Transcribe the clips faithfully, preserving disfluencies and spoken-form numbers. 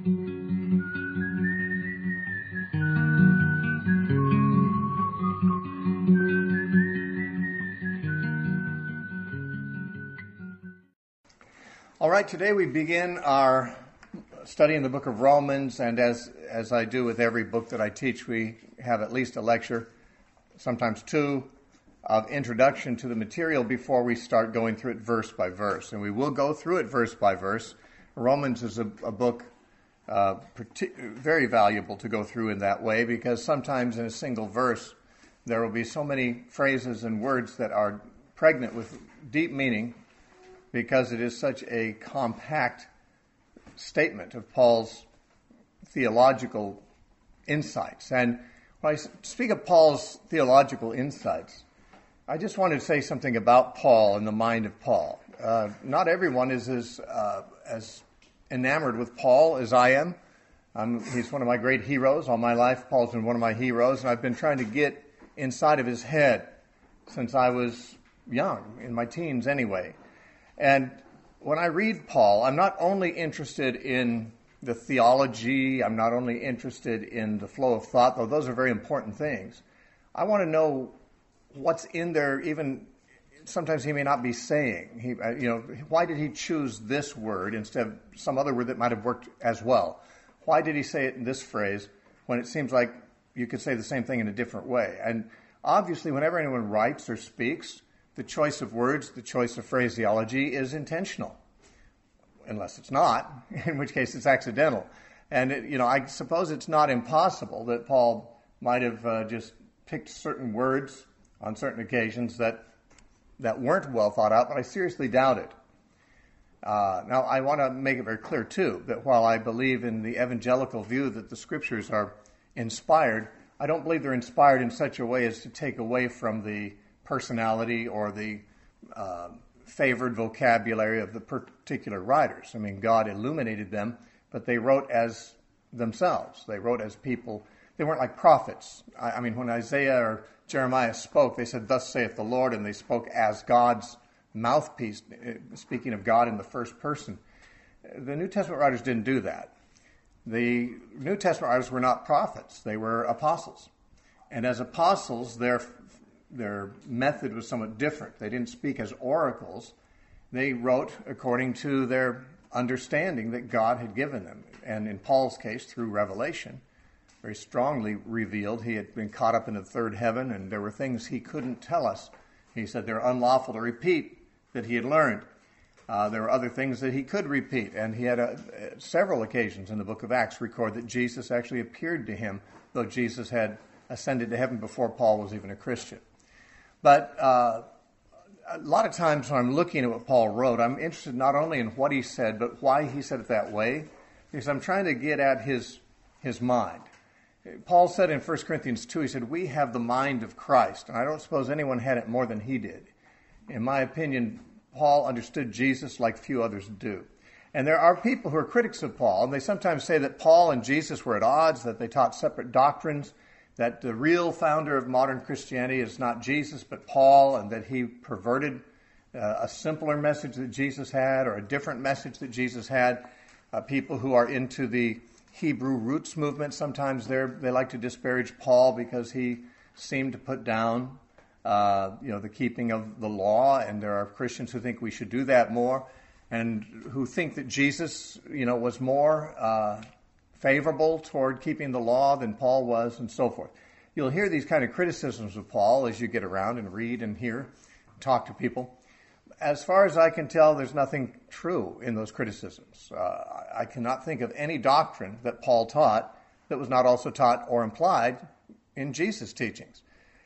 All right, today we begin our study in the book of Romans, and as as I do with every book that I teach, we have at least a lecture, sometimes two, of introduction to the material before we start going through it verse by verse. And we will go through it verse by verse. Romans is a, a book uh, partic- very valuable to go through in that way, because sometimes in a single verse there will be so many phrases and words that are pregnant with deep meaning, because it is such a compact statement of Paul's theological insights. And when I speak of Paul's theological insights, I just wanted to say something about Paul and the mind of Paul. Uh, not everyone is as uh, as enamored with Paul as I am. Um, he's one of my great heroes. All my life, Paul's been one of my heroes, and I've been trying to get inside of his head since I was young, in my teens anyway. And when I read Paul, I'm not only interested in the theology, I'm not only interested in the flow of thought, though those are very important things. I want to know what's in there, even sometimes he may not be saying. He, you know, why did he choose this word instead of some other word that might have worked as well? Why did he say it in this phrase when it seems like you could say the same thing in a different way? And obviously, whenever anyone writes or speaks, the choice of words, the choice of phraseology is intentional, unless it's not, in which case it's accidental. And, it, you know, I suppose it's not impossible that Paul might have uh, just picked certain words on certain occasions that that weren't well thought out, but I seriously doubt it. Uh, now, I want to make it very clear, too, that while I believe in the evangelical view that the Scriptures are inspired, I don't believe they're inspired in such a way as to take away from the personality or the uh, favored vocabulary of the particular writers. I mean, God illuminated them, but they wrote as themselves. They wrote as people. They weren't like prophets. I, I mean, when Isaiah or Jeremiah spoke, they said, "Thus saith the Lord," and they spoke as God's mouthpiece, speaking of God in the first person. The New Testament writers didn't do that. The New Testament writers were not prophets. They were apostles. And as apostles, their Their method was somewhat different. They didn't speak as oracles. They wrote according to their understanding that God had given them. And in Paul's case, through revelation, very strongly revealed. He had been caught up in the third heaven, and there were things he couldn't tell us. He said they're unlawful to repeat that he had learned. Uh, there were other things that he could repeat. And he had a, several occasions in the book of Acts record that Jesus actually appeared to him, though Jesus had ascended to heaven before Paul was even a Christian. But uh, a lot of times when I'm looking at what Paul wrote, I'm interested not only in what he said, but why he said it that way, because I'm trying to get at his his mind. Paul said in First Corinthians two, he said, "We have the mind of Christ." And I don't suppose anyone had it more than he did. In my opinion, Paul understood Jesus like few others do. And there are people who are critics of Paul, and they sometimes say that Paul and Jesus were at odds, that they taught separate doctrines, that the real founder of modern Christianity is not Jesus, but Paul, and that he perverted uh, a simpler message that Jesus had, or a different message that Jesus had. Uh, people who are into the Hebrew roots movement, sometimes they they like to disparage Paul because he seemed to put down uh, you know, the keeping of the law, and there are Christians who think we should do that more, and who think that Jesus, you know, was more uh, favorable toward keeping the law than Paul was, and so forth. You'll hear these kind of criticisms of Paul as you get around and read and hear, talk to people. As far as I can tell, there's nothing true in those criticisms. Uh, I cannot think of any doctrine that Paul taught that was not also taught or implied in Jesus' teachings.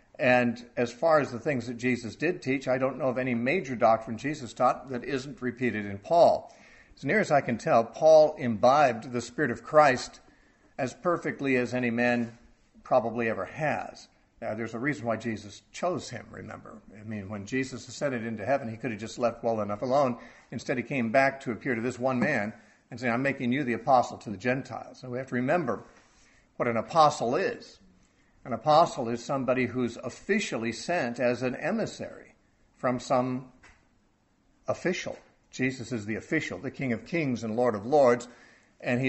And as far as the things that Jesus did teach, I don't know of any major doctrine Jesus taught that isn't repeated in Paul. As near as I can tell, Paul imbibed the Spirit of Christ as perfectly as any man probably ever has. Now, there's a reason why Jesus chose him, remember. I mean, when Jesus ascended into heaven, he could have just left well enough alone. Instead, he came back to appear to this one man and say, "I'm making you the apostle to the Gentiles." And we have to remember what an apostle is. An apostle is somebody who's officially sent as an emissary from some official. Jesus is the official, the King of Kings and Lord of Lords, and he is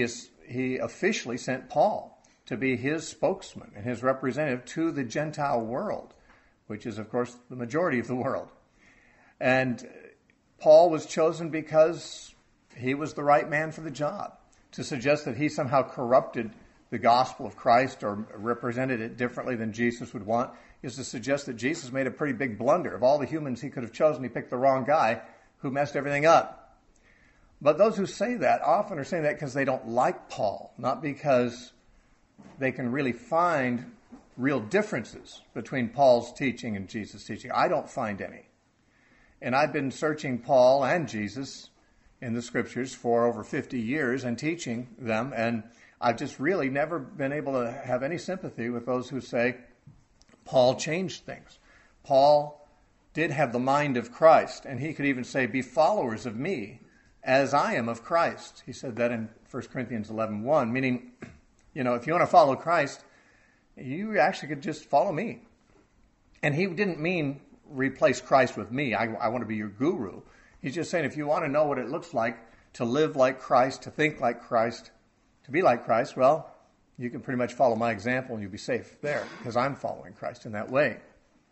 he officially sent Paul to be his spokesman and his representative to the Gentile world, which is, of course, the majority of the world. And Paul was chosen because he was the right man for the job. To suggest that he somehow corrupted the gospel of Christ or represented it differently than Jesus would want is to suggest that Jesus made a pretty big blunder. Of all the humans he could have chosen, he picked the wrong guy who messed everything up. But those who say that often are saying that because they don't like Paul, not because they can really find real differences between Paul's teaching and Jesus' teaching. I don't find any. And I've been searching Paul and Jesus in the scriptures for over fifty years and teaching them, and I've just really never been able to have any sympathy with those who say Paul changed things. Paul did have the mind of Christ, and he could even say, be followers of me as I am of Christ. He said that in First Corinthians eleven one, meaning, you know, if you want to follow Christ, you actually could just follow me. And he didn't mean replace Christ with me. I, I want to be your guru. He's just saying if you want to know what it looks like to live like Christ, to think like Christ, to be like Christ, well, you can pretty much follow my example and you'll be safe there because I'm following Christ in that way.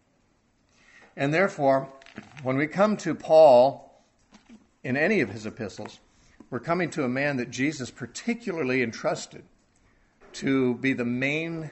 And therefore, when we come to Paul in any of his epistles, we're coming to a man that Jesus particularly entrusted to be the main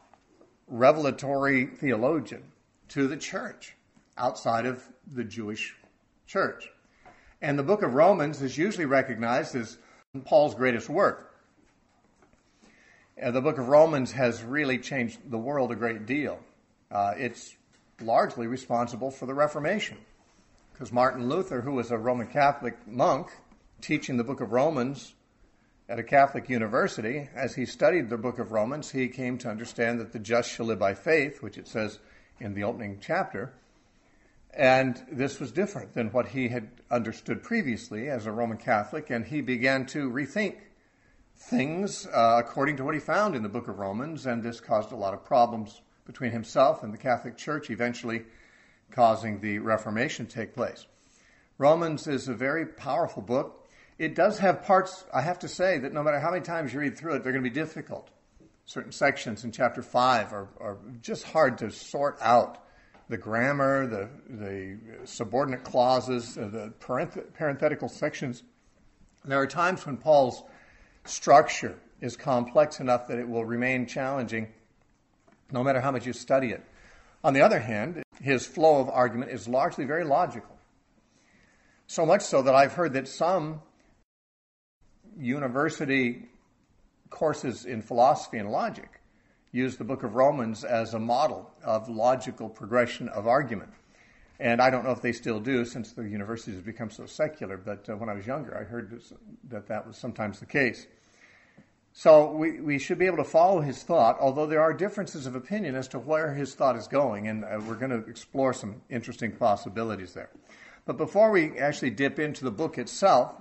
revelatory theologian to the church outside of the Jewish church. And the book of Romans is usually recognized as Paul's greatest work. Uh, the book of Romans has really changed the world a great deal. Uh, it's largely responsible for the Reformation, because Martin Luther, who was a Roman Catholic monk teaching the book of Romans at a Catholic university, as he studied the book of Romans, he came to understand that the just shall live by faith, which it says in the opening chapter. And this was different than what he had understood previously as a Roman Catholic, and he began to rethink things uh, according to what he found in the book of Romans, and this caused a lot of problems between himself and the Catholic Church, eventually causing the Reformation to take place. Romans is a very powerful book. It does have parts, I have to say, that no matter how many times you read through it, they're going to be difficult. Certain sections in chapter five are, are just hard to sort out. The grammar, the, the subordinate clauses, uh, the parenth- parenthetical sections. There are times when Paul's structure is complex enough that it will remain challenging no matter how much you study it. On the other hand, his flow of argument is largely very logical. So much so that I've heard that some university courses in philosophy and logic use the book of Romans as a model of logical progression of argument. And I don't know if they still do, since the universities have become so secular, but uh, when I was younger, I heard this, that that was sometimes the case. So we, we should be able to follow his thought, although there are differences of opinion as to where his thought is going, and uh, we're going to explore some interesting possibilities there. But before we actually dip into the book itself,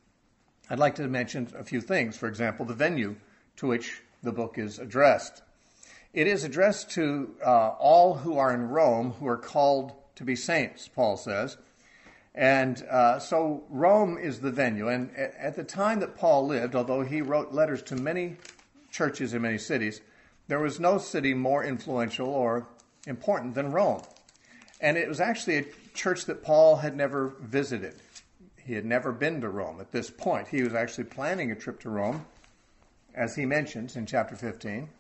I'd like to mention a few things. For example, the venue to which the book is addressed. It is addressed to uh, all who are in Rome who are called to be saints, Paul says. And uh, so Rome is the venue. And at the time that Paul lived, although he wrote letters to many churches in many cities, there was no city more influential or important than Rome. And it was actually a church that Paul had never visited. He had never been to Rome at this point. He was actually planning a trip to Rome, as he mentions in chapter fifteen.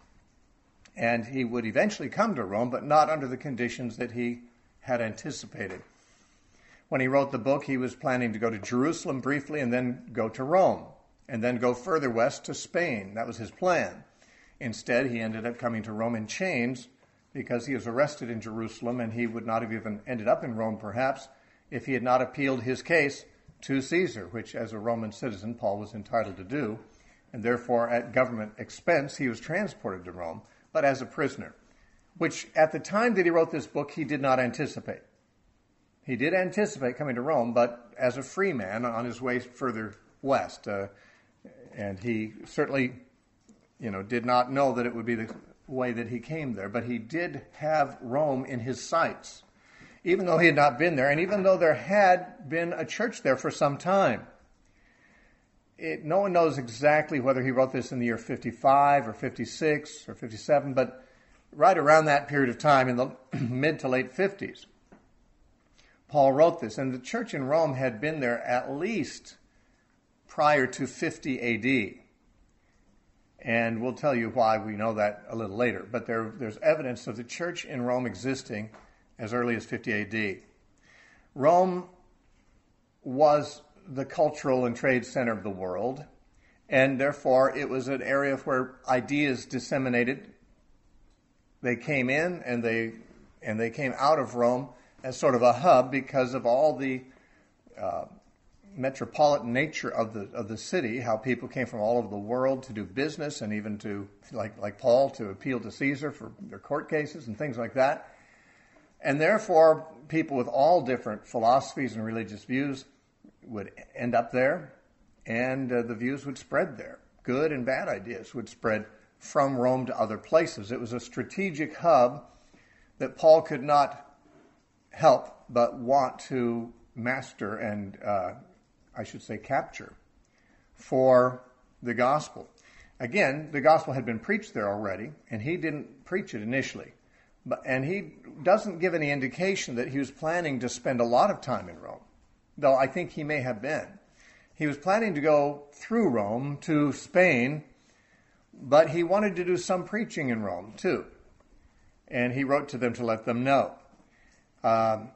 And he would eventually come to Rome, but not under the conditions that he had anticipated. When he wrote the book, he was planning to go to Jerusalem briefly and then go to Rome, and then go further west to Spain. That was his plan. Instead, he ended up coming to Rome in chains because he was arrested in Jerusalem, and he would not have even ended up in Rome, perhaps, if he had not appealed his case to Caesar, which as a Roman citizen, Paul was entitled to do. And therefore, at government expense, he was transported to Rome, but as a prisoner, which at the time that he wrote this book, he did not anticipate. He did anticipate coming to Rome, but as a free man on his way further west. Uh, and he certainly, you know, did not know that it would be the way that he came there, but he did have Rome in his sights, even though he had not been there, and even though there had been a church there for some time. it, no one knows exactly whether he wrote this in the year fifty-five or fifty-six or fifty-seven, but right around that period of time in the mid to late fifties, Paul wrote this. And the church in Rome had been there at least prior to fifty A D. And we'll tell you why we know that a little later. But there, there's evidence of the church in Rome existing as early as fifty A D. Rome was the cultural and trade center of the world, and therefore it was an area where ideas disseminated. They came in and they and they came out of Rome as sort of a hub because of all the uh, metropolitan nature of the of the city, how people came from all over the world to do business and even to, like like Paul, to appeal to Caesar for their court cases and things like that. And therefore, people with all different philosophies and religious views would end up there, and uh, the views would spread there. Good and bad ideas would spread from Rome to other places. It was a strategic hub that Paul could not help but want to master and, uh, I should say, capture for the gospel. Again, the gospel had been preached there already, and he didn't preach it initially. But, and he doesn't give any indication that he was planning to spend a lot of time in Rome, though I think he may have been. He was planning to go through Rome to Spain, but he wanted to do some preaching in Rome too. And he wrote to them to let them know. Um,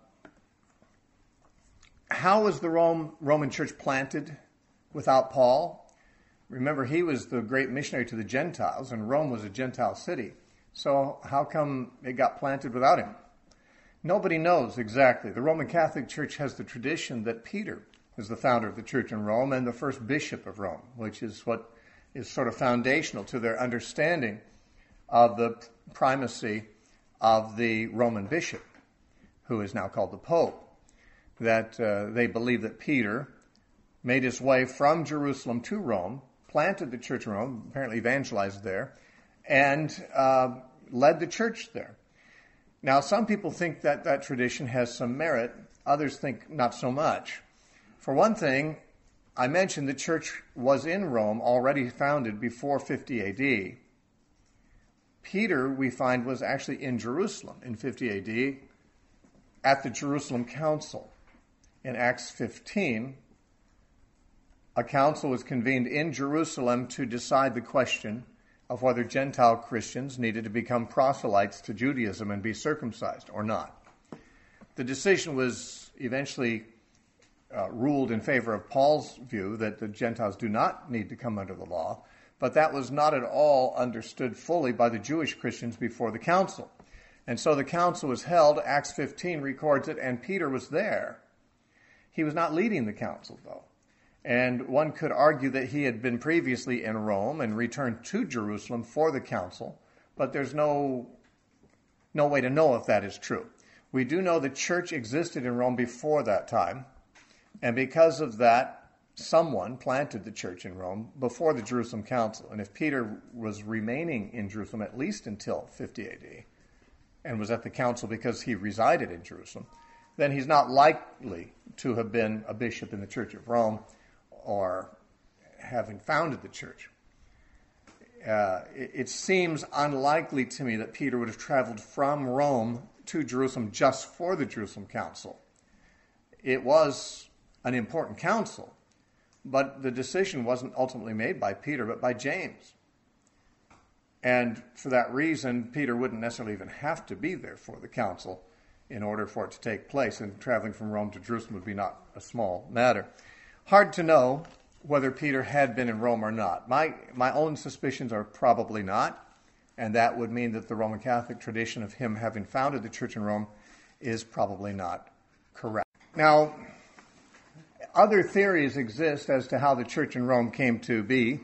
how was the Rome, Roman church planted without Paul? Remember, he was the great missionary to the Gentiles, and Rome was a Gentile city. So how come it got planted without him? Nobody knows exactly. The Roman Catholic Church has the tradition that Peter is the founder of the church in Rome and the first bishop of Rome, which is what is sort of foundational to their understanding of the primacy of the Roman bishop, who is now called the Pope. That uh, they believe that Peter made his way from Jerusalem to Rome, planted the church in Rome, apparently evangelized there, and uh, led the church there. Now, some people think that that tradition has some merit. Others think not so much. For one thing, I mentioned the church was in Rome, already founded before fifty A D. Peter, we find, was actually in Jerusalem in fifty A D at the Jerusalem Council. In Acts fifteen, a council was convened in Jerusalem to decide the question of whether Gentile Christians needed to become proselytes to Judaism and be circumcised or not. The decision was eventually uh, ruled in favor of Paul's view that the Gentiles do not need to come under the law, but that was not at all understood fully by the Jewish Christians before the council. And so the council was held, Acts fifteen records it, and Peter was there. He was not leading the council, though. And one could argue that he had been previously in Rome and returned to Jerusalem for the council, but there's no, no way to know if that is true. We do know the church existed in Rome before that time, and because of that, someone planted the church in Rome before the Jerusalem Council. And if Peter was remaining in Jerusalem at least until fifty A D and was at the council because he resided in Jerusalem, then he's not likely to have been a bishop in the Church of Rome or having founded the church. Uh, it, it seems unlikely to me that Peter would have traveled from Rome to Jerusalem just for the Jerusalem Council. It was an important council, but the decision wasn't ultimately made by Peter, but by James. And for that reason, Peter wouldn't necessarily even have to be there for the council in order for it to take place, and traveling from Rome to Jerusalem would be not a small matter. Hard to know whether Peter had been in Rome or not. My my own suspicions are probably not, and that would mean that the Roman Catholic tradition of him having founded the church in Rome is probably not correct. Now, other theories exist as to how the church in Rome came to be.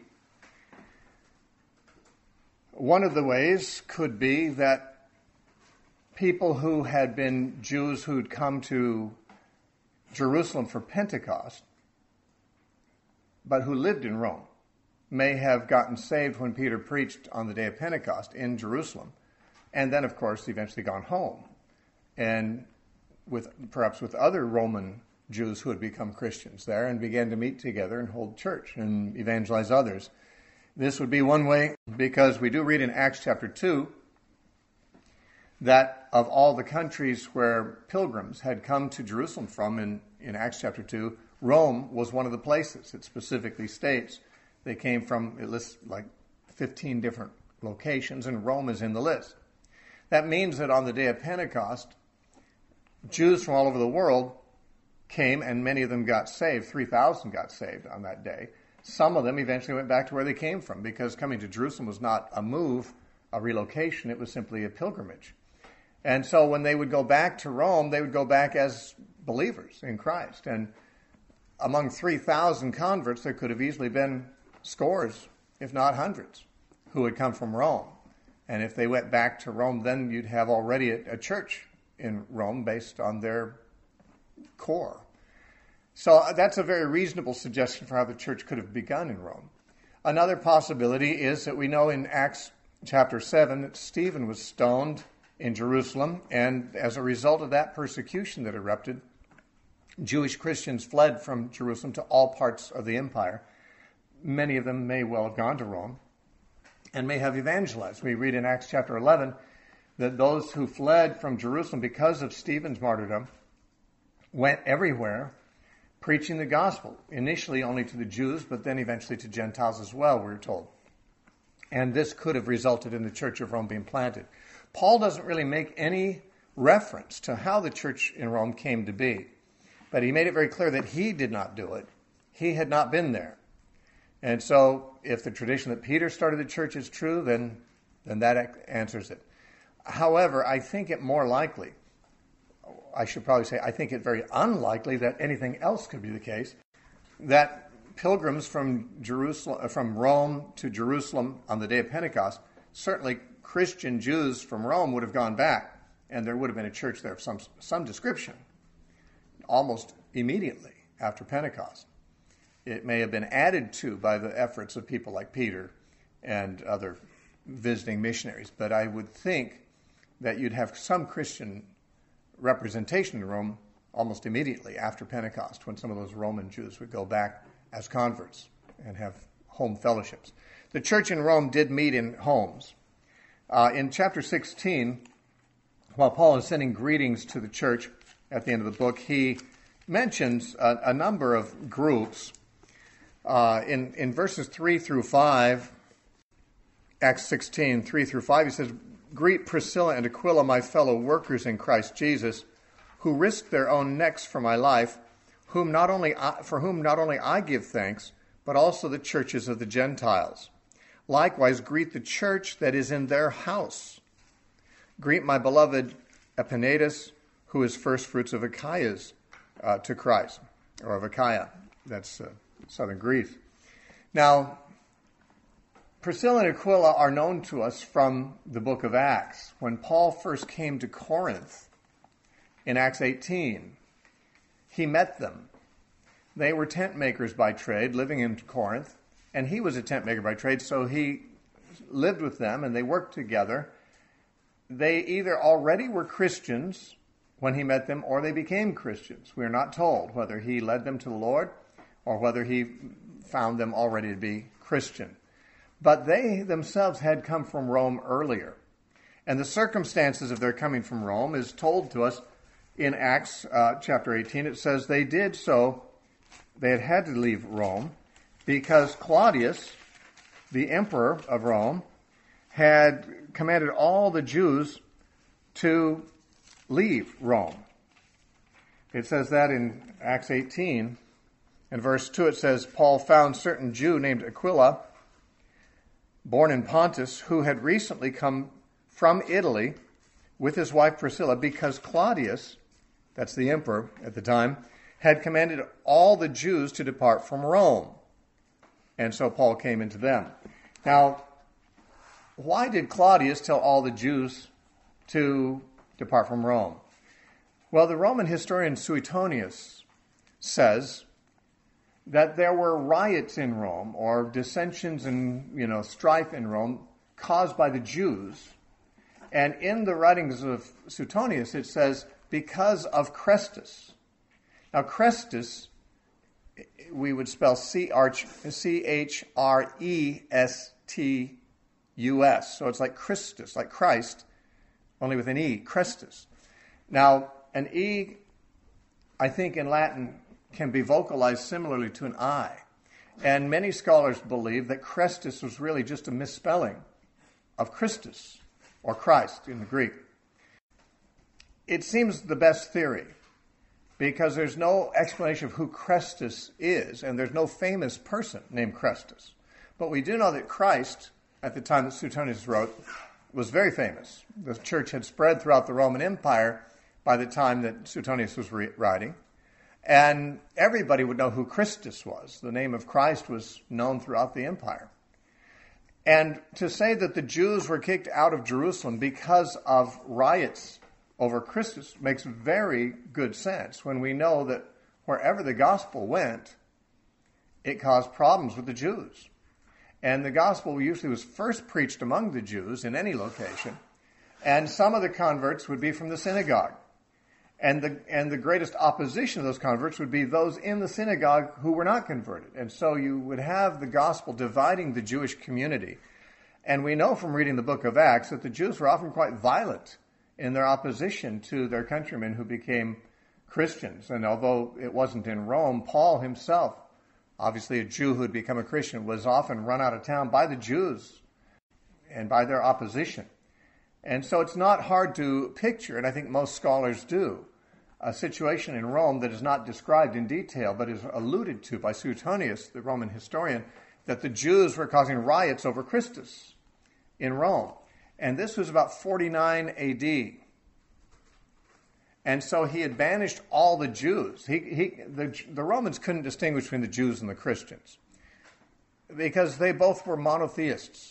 One of the ways could be that people who had been Jews who'd come to Jerusalem for Pentecost, but who lived in Rome, may have gotten saved when Peter preached on the day of Pentecost in Jerusalem, and then, of course, eventually gone home, and with perhaps with other Roman Jews who had become Christians there and began to meet together and hold church and evangelize others. This would be one way, because we do read in Acts chapter two that of all the countries where pilgrims had come to Jerusalem from in, in Acts chapter two, Rome was one of the places. It specifically states they came from, it lists like fifteen different locations, and Rome is in the list. That means that on the day of Pentecost, Jews from all over the world came, and many of them got saved. three thousand got saved on that day. Some of them eventually went back to where they came from, because coming to Jerusalem was not a move, a relocation. It was simply a pilgrimage. And so when they would go back to Rome, they would go back as believers in Christ. And among three thousand converts, there could have easily been scores, if not hundreds, who had come from Rome. And if they went back to Rome, then you'd have already a, a church in Rome based on their core. So that's a very reasonable suggestion for how the church could have begun in Rome. Another possibility is that we know in Acts chapter seven that Stephen was stoned in Jerusalem, and as a result of that persecution that erupted, Jewish Christians fled from Jerusalem to all parts of the empire. Many of them may well have gone to Rome and may have evangelized. We read in Acts chapter eleven that those who fled from Jerusalem because of Stephen's martyrdom went everywhere preaching the gospel, initially only to the Jews, but then eventually to Gentiles as well, we're told. And this could have resulted in the Church of Rome being planted. Paul doesn't really make any reference to how the church in Rome came to be, but he made it very clear that he did not do it. He had not been there. And so if the tradition that Peter started the church is true, then, then that answers it. However, I think it more likely, I should probably say, I think it very unlikely that anything else could be the case, that pilgrims from Jerusalem, from Rome to Jerusalem on the day of Pentecost, certainly Christian Jews from Rome would have gone back, and there would have been a church there of some, some description almost immediately after Pentecost. It may have been added to by the efforts of people like Peter and other visiting missionaries, but I would think that you'd have some Christian representation in Rome almost immediately after Pentecost, when some of those Roman Jews would go back as converts and have home fellowships. The church in Rome did meet in homes. Uh, in chapter sixteen, while Paul is sending greetings to the church at the end of the book, he mentions a, a number of groups. Uh, in, in verses three through five, Acts sixteen, three through five, he says, "Greet Priscilla and Aquila, my fellow workers in Christ Jesus, who risked their own necks for my life, whom not only I, for whom not only I give thanks, but also the churches of the Gentiles. Likewise, greet the church that is in their house. Greet my beloved Epaenetus, who is first fruits of Achaea's uh, to Christ," or of Achaia. That's uh, southern Greece. Now, Priscilla and Aquila are known to us from the book of Acts. When Paul first came to Corinth in Acts eighteen, he met them. They were tent makers by trade, living in Corinth, and he was a tent maker by trade, so he lived with them and they worked together. They either already were Christians when he met them, or they became Christians. We are not told whether he led them to the Lord or whether he found them already to be Christian. But they themselves had come from Rome earlier. And the circumstances of their coming from Rome is told to us in Acts uh, chapter eighteen. It says they did so, they had had to leave Rome because Claudius, the emperor of Rome, had commanded all the Jews to leave Rome. It says that in Acts eighteen. In verse two it says, "Paul found certain Jew named Aquila, born in Pontus, who had recently come from Italy with his wife Priscilla, because Claudius," that's the emperor at the time, "had commanded all the Jews to depart from Rome." And so Paul came into them. Now, why did Claudius tell all the Jews to depart from Rome? Well, the Roman historian Suetonius says that there were riots in Rome, or dissensions and, you know, strife in Rome caused by the Jews. And in the writings of Suetonius, it says, because of Chrestus. Now, Chrestus, we would spell C H R E S T U S. So it's like Christus, like Christ, only with an E, Chrestus. Now, an E, I think in Latin, can be vocalized similarly to an I. And many scholars believe that Chrestus was really just a misspelling of Christus, or Christ in the Greek. It seems the best theory, because there's no explanation of who Chrestus is, and there's no famous person named Chrestus. But we do know that Christ, at the time that Suetonius wrote, was very famous. The church had spread throughout the Roman Empire by the time that Suetonius was re- writing, and everybody would know who Christus was. The name of Christ was known throughout the empire. And to say that the Jews were kicked out of Jerusalem because of riots over Christus makes very good sense when we know that wherever the gospel went, it caused problems with the Jews. And the gospel usually was first preached among the Jews in any location, and some of the converts would be from the synagogue. And the and the greatest opposition of those converts would be those in the synagogue who were not converted. And so you would have the gospel dividing the Jewish community. And we know from reading the book of Acts that the Jews were often quite violent in their opposition to their countrymen who became Christians. And although it wasn't in Rome, Paul himself, obviously a Jew who had become a Christian, was often run out of town by the Jews and by their opposition. And so it's not hard to picture, and I think most scholars do, a situation in Rome that is not described in detail, but is alluded to by Suetonius, the Roman historian, that the Jews were causing riots over Christus in Rome. And this was about forty-nine A D. And so he had banished all the Jews. He, he, the, the Romans couldn't distinguish between the Jews and the Christians because they both were monotheists.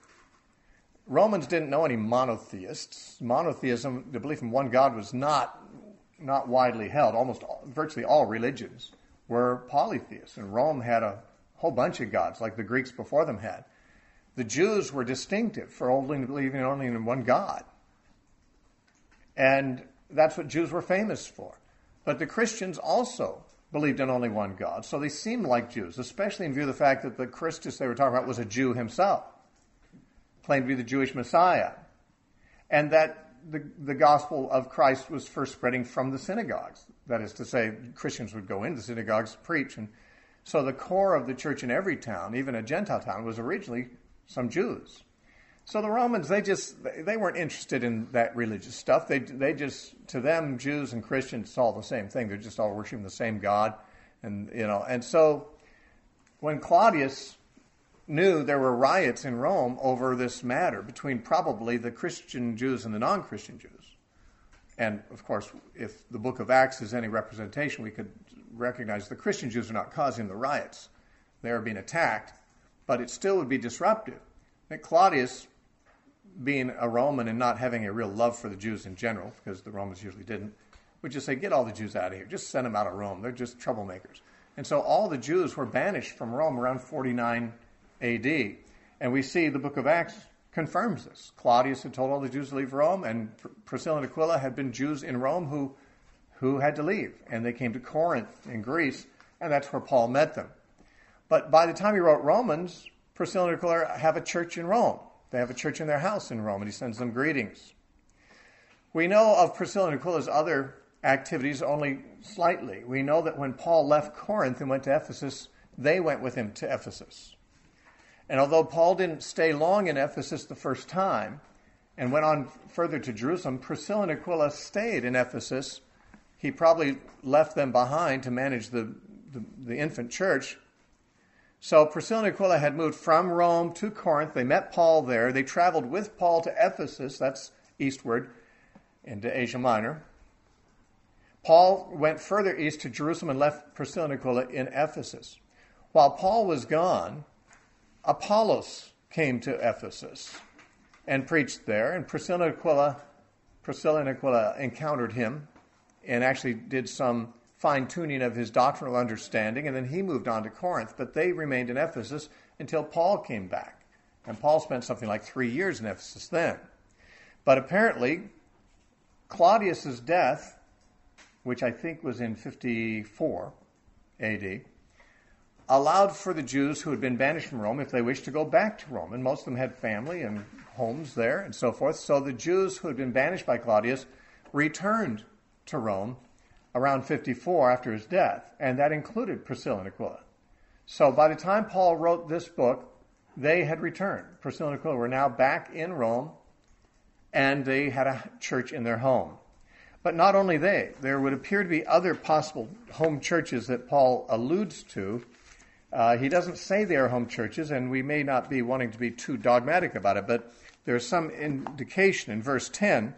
Romans didn't know any monotheists. Monotheism, the belief in one God, was not, not widely held. Almost all, virtually all religions were polytheists, and Rome had a whole bunch of gods, like the Greeks before them had. The Jews were distinctive for only believing only in one God. And that's what Jews were famous for. But the Christians also believed in only one God, so they seemed like Jews, especially in view of the fact that the Christus they were talking about was a Jew himself, claimed to be the Jewish Messiah, and that the, the gospel of Christ was first spreading from the synagogues. That is to say, Christians would go into synagogues to preach. And so the core of the church in every town, even a Gentile town, was originally some Jews. So the Romans, they just, they weren't interested in that religious stuff. They, they just, to them, Jews and Christians, it's all the same thing. They're just all worshiping the same God. And, you know, and so when Claudius knew there were riots in Rome over this matter between probably the Christian Jews and the non-Christian Jews. And, of course, if the book of Acts is any representation, we could recognize the Christian Jews are not causing the riots. They are being attacked, but it still would be disruptive. That Claudius, being a Roman and not having a real love for the Jews in general, because the Romans usually didn't, would just say, get all the Jews out of here. Just send them out of Rome. They're just troublemakers. And so all the Jews were banished from Rome around forty-nine A D. And we see the book of Acts confirms this. Claudius had told all the Jews to leave Rome, and Priscilla and Aquila had been Jews in Rome who, who had to leave. And they came to Corinth in Greece, and that's where Paul met them. But by the time he wrote Romans, Priscilla and Aquila have a church in Rome. They have a church in their house in Rome, and he sends them greetings. We know of Priscilla and Aquila's other activities only slightly. We know that when Paul left Corinth and went to Ephesus, they went with him to Ephesus. And although Paul didn't stay long in Ephesus the first time and went on further to Jerusalem, Priscilla and Aquila stayed in Ephesus. He probably left them behind to manage the, the, the infant church. So Priscilla and Aquila had moved from Rome to Corinth. They met Paul there. They traveled with Paul to Ephesus, that's eastward, into Asia Minor. Paul went further east to Jerusalem and left Priscilla and Aquila in Ephesus. While Paul was gone, Apollos came to Ephesus and preached there, and Priscilla and Aquila, Priscilla and Aquila encountered him and actually did some fine-tuning of his doctrinal understanding, and then he moved on to Corinth, but they remained in Ephesus until Paul came back. And Paul spent something like three years in Ephesus then. But apparently, Claudius's death which I think was in fifty-four A D, allowed for the Jews who had been banished from Rome, if they wished to go back to Rome, and most of them had family and homes there and so forth. So the Jews who had been banished by Claudius returned to Rome around fifty-four after his death, and that included Priscilla and Aquila. So by the time Paul wrote this book, they had returned. Priscilla and Aquila were now back in Rome, and they had a church in their home. But not only they, there would appear to be other possible home churches that Paul alludes to. Uh, he doesn't say they are home churches, and we may not be wanting to be too dogmatic about it, but there's some indication in verse ten,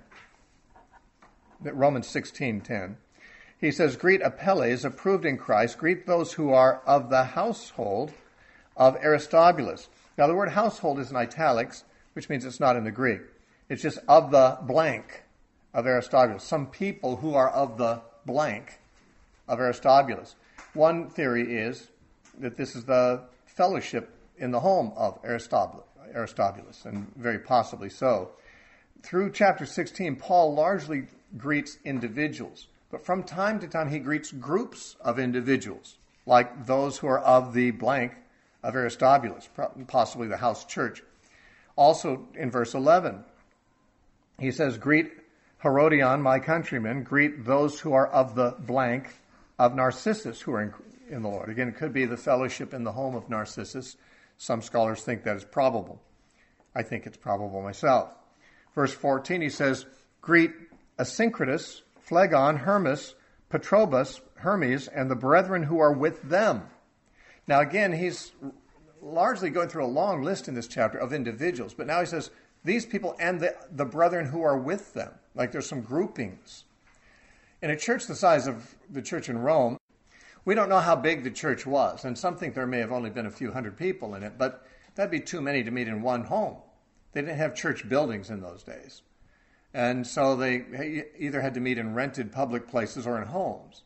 that Romans sixteen ten. He says, "Greet Apelles, approved in Christ. Greet those who are of the household of Aristobulus." Now, the word household is in italics, which means it's not in the Greek. It's just of the blank of Aristobulus. Some people who are of the blank of Aristobulus. One theory is that this is the fellowship in the home of Aristobulus, and very possibly so. Through chapter sixteen, Paul largely greets individuals, but from time to time he greets groups of individuals, like those who are of the blank of Aristobulus, possibly the house church. Also in verse eleven, he says, "Greet Herodion, my countrymen. Greet those who are of the blank of Narcissus, who are in, in the Lord." Again, it could be the fellowship in the home of Narcissus. Some scholars think that is probable. I think it's probable myself. Verse fourteen, he says, "Greet Asyncritus, Phlegon, Hermas, Patrobas, Hermes, and the brethren who are with them." Now again, he's largely going through a long list in this chapter of individuals, but now he says, these people and the, the brethren who are with them. Like there's some groupings. In a church the size of the church in Rome, we don't know how big the church was, and some think there may have only been a few hundred people in it, but that'd be too many to meet in one home. They didn't have church buildings in those days. And so they either had to meet in rented public places or in homes.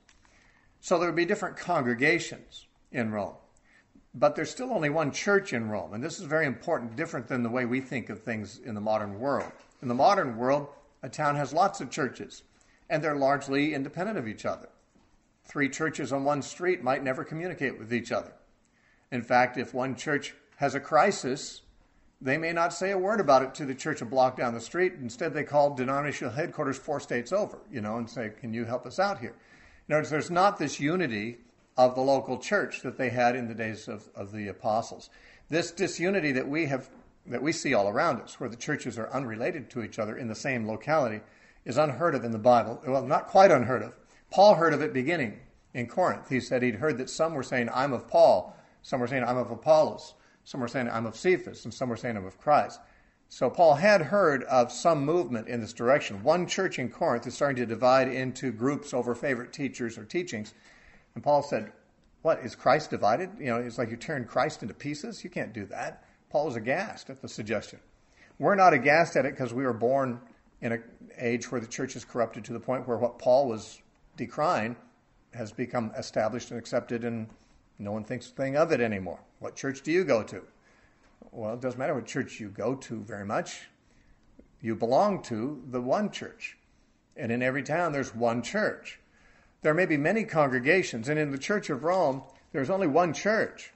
So there would be different congregations in Rome. But there's still only one church in Rome, and this is very important, different than the way we think of things in the modern world. In the modern world, a town has lots of churches, and they're largely independent of each other. Three churches on one street might never communicate with each other. In fact, if one church has a crisis, they may not say a word about it to the church a block down the street. Instead, they call denominational headquarters four states over, you know, and say, "Can you help us out here?" In other words, there's not this unity of the local church that they had in the days of, of the apostles. This disunity that we have, that we see all around us, where the churches are unrelated to each other in the same locality, is unheard of in the Bible. Well, not quite unheard of. Paul heard of it beginning in Corinth. He said he'd heard that some were saying, "I'm of Paul," some were saying, "I'm of Apollos," some were saying, "I'm of Cephas," and some were saying, "I'm of Christ." So Paul had heard of some movement in this direction. One church in Corinth is starting to divide into groups over favorite teachers or teachings. And Paul said, "What, is Christ divided? You know, it's like you turn Christ into pieces? You can't do that." Paul was aghast at the suggestion. We're not aghast at it because we were born in an age where the church is corrupted to the point where what Paul was decrying has become established and accepted, and no one thinks a thing of it anymore. What church do you go to? Well, it doesn't matter what church you go to very much. You belong to the one church. And in every town, there's one church. There may be many congregations, and in the Church of Rome, there's only one church,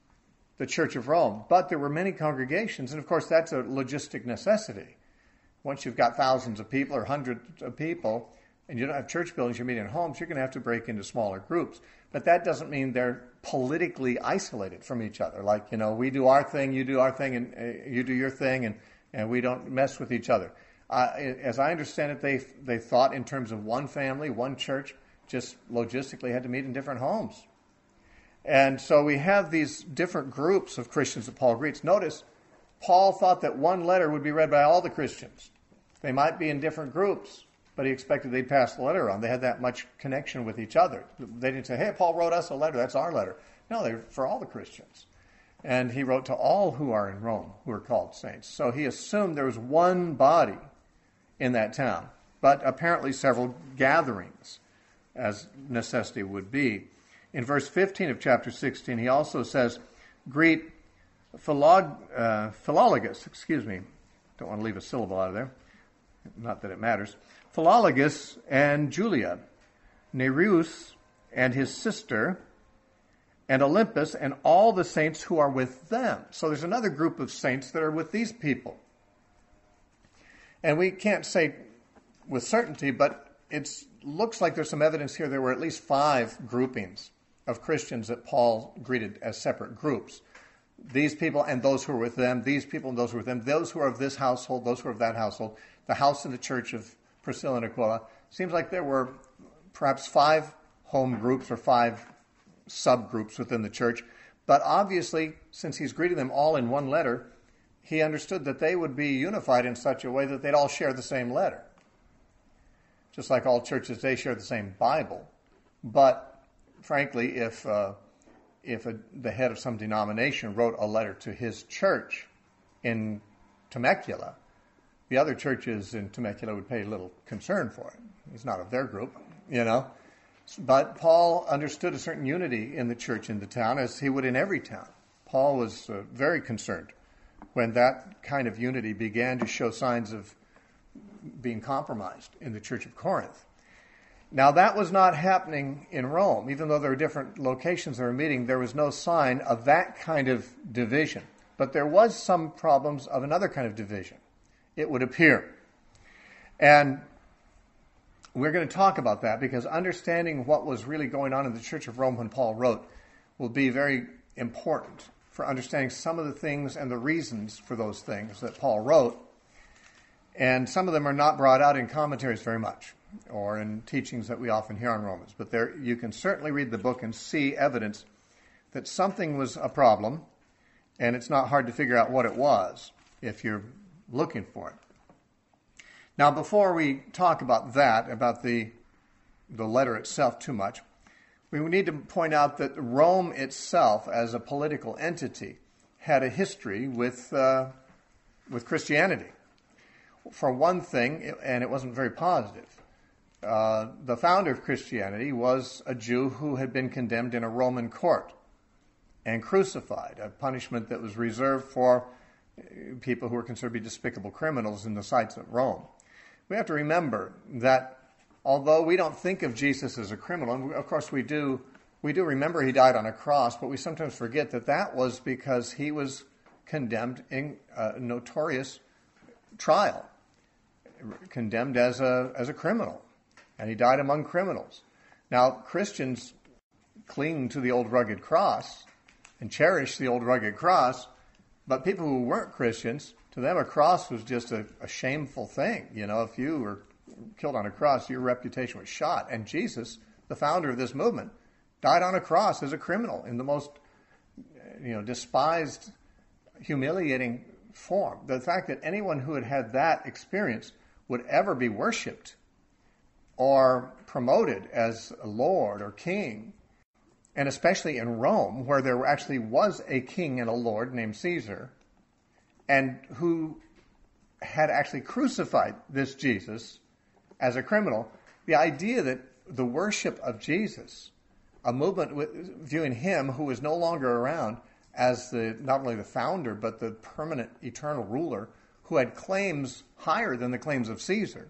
the Church of Rome. But there were many congregations, and of course, that's a logistic necessity. Once you've got thousands of people or hundreds of people, and you don't have church buildings, you're meeting in homes, you're going to have to break into smaller groups. But that doesn't mean they're politically isolated from each other. Like, you know, we do our thing, you do our thing, and uh, you do your thing, and, and we don't mess with each other. Uh, as I understand it, they they thought in terms of one family, one church, just logistically had to meet in different homes. And so we have these different groups of Christians that Paul greets. Notice, Paul thought that one letter would be read by all the Christians. They might be in different groups, but he expected they'd pass the letter on. They had that much connection with each other. They didn't say, "Hey, Paul wrote us a letter, that's our letter." No, they're for all the Christians. And he wrote to all who are in Rome, who are called saints. So he assumed there was one body in that town, but apparently several gatherings, as necessity would be. In verse fifteen of chapter sixteen, he also says, "Greet Philog, uh, Philologus," excuse me, don't want to leave a syllable out of there, not that it matters, "Philologus and Julia, Nereus and his sister, and Olympus, and all the saints who are with them. So there's another group of saints that are with these people. And we can't say with certainty, but it looks like there's some evidence here there were at least five groupings of Christians that Paul greeted as separate groups. These people and those who are with them, these people and those who are with them, those who are of this household, those who are of that household, the house and the church of Priscilla and Aquila. Seems like there were perhaps five home groups or five subgroups within the church. But obviously, since he's greeting them all in one letter, he understood that they would be unified in such a way that they'd all share the same letter. Just like all churches, they share the same Bible. But frankly, if uh, if a, the head of some denomination wrote a letter to his church in Temecula, the other churches in Temecula would pay little concern for it. He's not of their group, you know. But Paul understood a certain unity in the church in the town, as he would in every town. Paul was uh, very concerned when that kind of unity began to show signs of being compromised in the church of Corinth. Now, that was not happening in Rome. Even though there were different locations they were meeting, there was no sign of that kind of division. But there was some problems of another kind of division, it would appear. And we're going to talk about that, because understanding what was really going on in the Church of Rome when Paul wrote will be very important for understanding some of the things and the reasons for those things that Paul wrote. And some of them are not brought out in commentaries very much, or in teachings that we often hear on Romans. But there, you can certainly read the book and see evidence that something was a problem, and it's not hard to figure out what it was if you're looking for it. Now, before we talk about that, about the, the letter itself too much, we need to point out that Rome itself, as a political entity, had a history with uh, with Christianity. For one thing, and it wasn't very positive, uh, the founder of Christianity was a Jew who had been condemned in a Roman court and crucified, a punishment that was reserved for people who were considered to be despicable criminals in the sights of Rome. We have to remember that although we don't think of Jesus as a criminal, and of course we do, we do remember he died on a cross, but we sometimes forget that that was because he was condemned in a notorious trial, condemned as a as a criminal, and he died among criminals. Now, Christians cling to the old rugged cross and cherish the old rugged cross, but people who weren't Christians, to them a cross was just a, a shameful thing. You know, if you were killed on a cross, your reputation was shot. And Jesus, the founder of this movement, died on a cross as a criminal in the most, you know, despised, humiliating form. The fact that anyone who had had that experience would ever be worshipped or promoted as a lord or king, and especially in Rome, where there actually was a king and a lord named Caesar, and who had actually crucified this Jesus as a criminal, the idea that the worship of Jesus, a movement with, viewing him who is no longer around as the not only the founder but the permanent eternal ruler who had claims higher than the claims of Caesar,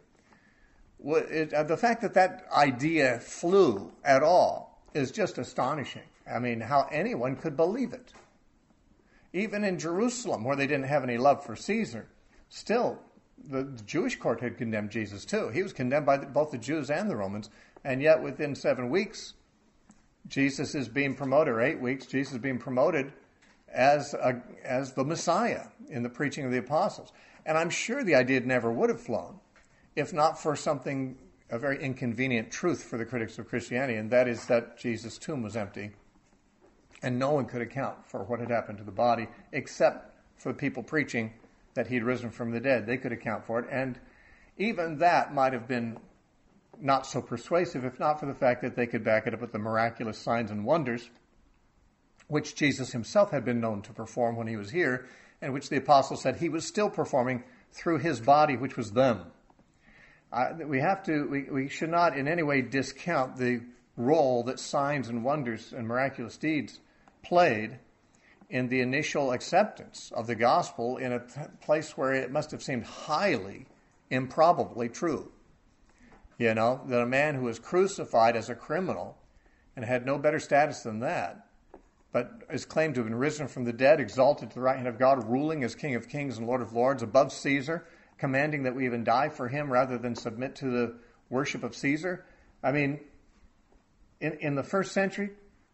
it, uh, the fact that that idea flew at all is just astonishing. I mean, how anyone could believe it. Even in Jerusalem, where they didn't have any love for Caesar, still the Jewish court had condemned Jesus too. He was condemned by both the Jews and the Romans, and yet within seven weeks, Jesus is being promoted, or eight weeks, Jesus is being promoted as a, as the Messiah in the preaching of the apostles. And I'm sure the idea never would have flown if not for something, a very inconvenient truth for the critics of Christianity, and that is that Jesus' tomb was empty, and no one could account for what had happened to the body except for the people preaching that he'd risen from the dead. They could account for it, and even that might have been not so persuasive if not for the fact that they could back it up with the miraculous signs and wonders which Jesus himself had been known to perform when he was here, and which the apostles said he was still performing through his body, which was them. Uh, we have to, we, we should not in any way discount the role that signs and wonders and miraculous deeds played in the initial acceptance of the gospel in a t- place where it must have seemed highly improbably true. You know, that a man who was crucified as a criminal and had no better status than that, but is claimed to have been risen from the dead, exalted to the right hand of God, ruling as King of Kings and Lord of Lords, above Caesar, commanding that we even die for him rather than submit to the worship of Caesar. I mean, in, in the first century,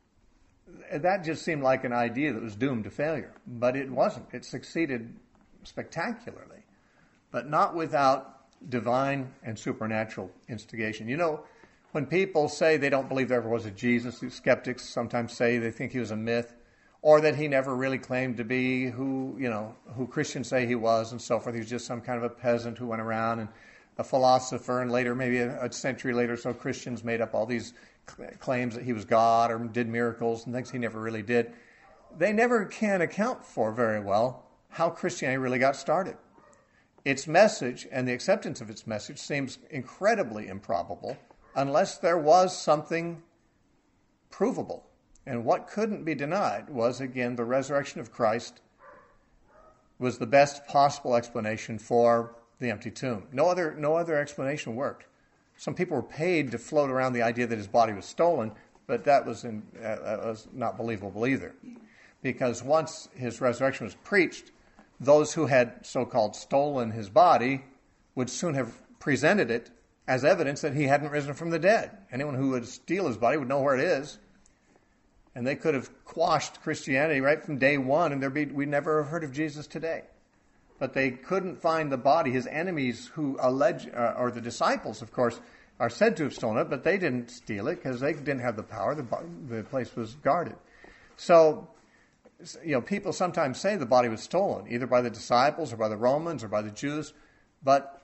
that just seemed like an idea that was doomed to failure. But it wasn't. It succeeded spectacularly, but not without divine and supernatural instigation. You know, when people say they don't believe there ever was a Jesus, skeptics sometimes say they think he was a myth, or that he never really claimed to be who, you know, who Christians say he was and so forth. He was just some kind of a peasant who went around and a philosopher, and later, maybe a, a century later, so Christians made up all these claims that he was God or did miracles and things he never really did. They never can account for very well how Christianity really got started. Its message and the acceptance of its message seems incredibly improbable unless there was something provable. And what couldn't be denied was, again, the resurrection of Christ was the best possible explanation for the empty tomb. No other, no other explanation worked. Some people were paid to float around the idea that his body was stolen, but that was, in, uh, was not believable either. Because once his resurrection was preached, those who had so-called stolen his body would soon have presented it as evidence that he hadn't risen from the dead. Anyone who would steal his body would know where it is. And they could have quashed Christianity right from day one, and there'd be, we'd never have heard of Jesus today. But they couldn't find the body. His enemies who allege, uh, or the disciples, of course, are said to have stolen it, but they didn't steal it because they didn't have the power. The, the place was guarded. So, you know, people sometimes say the body was stolen, either by the disciples or by the Romans or by the Jews, but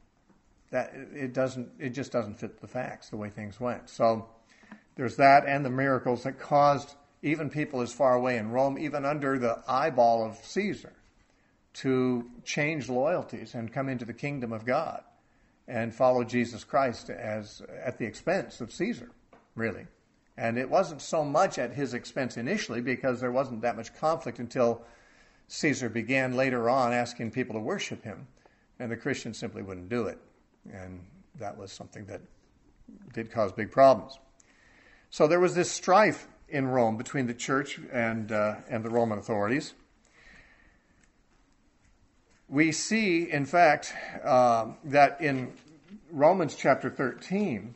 that it doesn't. It just doesn't fit the facts, the way things went. So there's that, and the miracles that caused even people as far away in Rome, even under the eyeball of Caesar, to change loyalties and come into the kingdom of God and follow Jesus Christ as at the expense of Caesar, really. And it wasn't so much at his expense initially because there wasn't that much conflict until Caesar began later on asking people to worship him, and the Christians simply wouldn't do it. And that was something that did cause big problems. So there was this strife in Rome between the church and uh, and the Roman authorities. We see, in fact, uh, that in Romans chapter thirteen,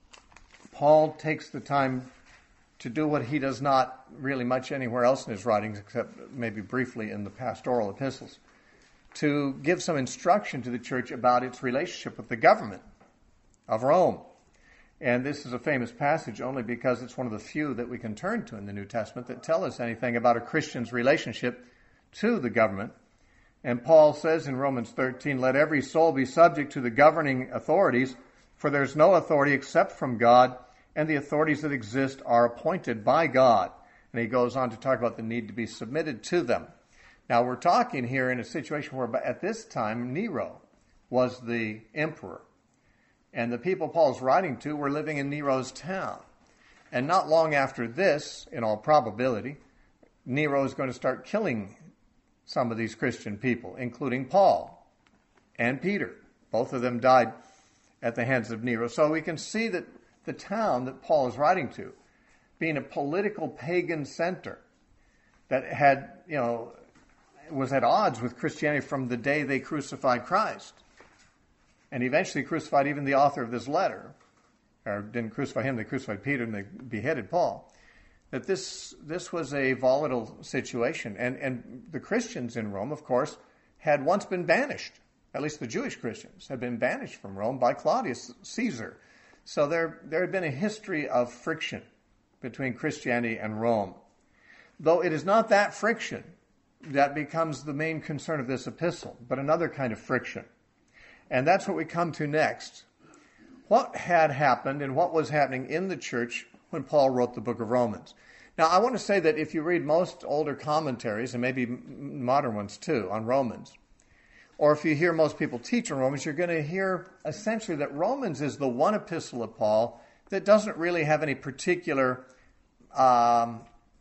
Paul takes the time to do what he does not really much anywhere else in his writings, except maybe briefly in the pastoral epistles, to give some instruction to the church about its relationship with the government of Rome. And this is a famous passage only because it's one of the few that we can turn to in the New Testament that tell us anything about a Christian's relationship to the government. And Paul says in Romans thirteen, "Let every soul be subject to the governing authorities, for there's no authority except from God, and the authorities that exist are appointed by God." And he goes on to talk about the need to be submitted to them. Now, we're talking here in a situation where at this time Nero was the emperor. And the people Paul's writing to were living in Nero's town. And not long after this, in all probability, Nero is going to start killing some of these Christian people, including Paul and Peter. Both of them died at the hands of Nero. So we can see that the town that Paul is writing to, being a political pagan center that had, you know, was at odds with Christianity from the day they crucified Christ, and eventually crucified even the author of this letter, or didn't crucify him, they crucified Peter and they beheaded Paul, that this this was a volatile situation. And, and the Christians in Rome, of course, had once been banished. At least the Jewish Christians had been banished from Rome by Claudius Caesar. So there, there had been a history of friction between Christianity and Rome. Though it is not that friction that becomes the main concern of this epistle, but another kind of friction. And that's what we come to next. What had happened and what was happening in the church when Paul wrote the book of Romans? Now, I want to say that if you read most older commentaries, and maybe modern ones too, on Romans, or if you hear most people teach on Romans, you're going to hear essentially that Romans is the one epistle of Paul that doesn't really have any particular um,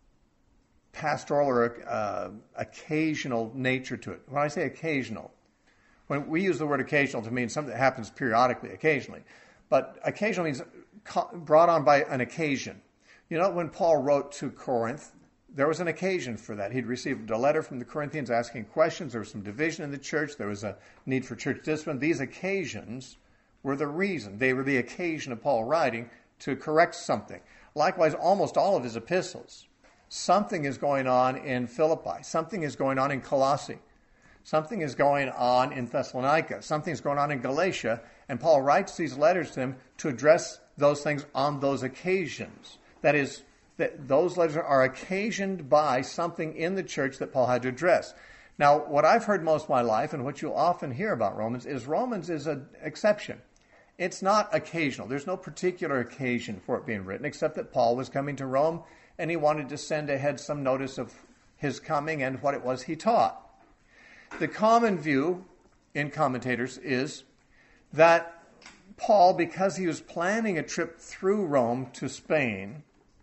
pastoral or uh, occasional nature to it. When I say occasional, when we use the word occasional to mean something that happens periodically, occasionally. But occasional means brought on by an occasion. You know, when Paul wrote to Corinth, there was an occasion for that. He'd received a letter from the Corinthians asking questions. There was some division in the church. There was a need for church discipline. These occasions were the reason. They were the occasion of Paul writing to correct something. Likewise, almost all of his epistles. Something is going on in Philippi. Something is going on in Colossae. Something is going on in Thessalonica. Something is going on in Galatia. And Paul writes these letters to them to address those things on those occasions. That is, that those letters are occasioned by something in the church that Paul had to address. Now, what I've heard most of my life, and what you'll often hear about Romans, is Romans is an exception. It's not occasional. There's no particular occasion for it being written, except that Paul was coming to Rome, and he wanted to send ahead some notice of his coming and what it was he taught. The common view in commentators is that Paul, because he was planning a trip through Rome to Spain,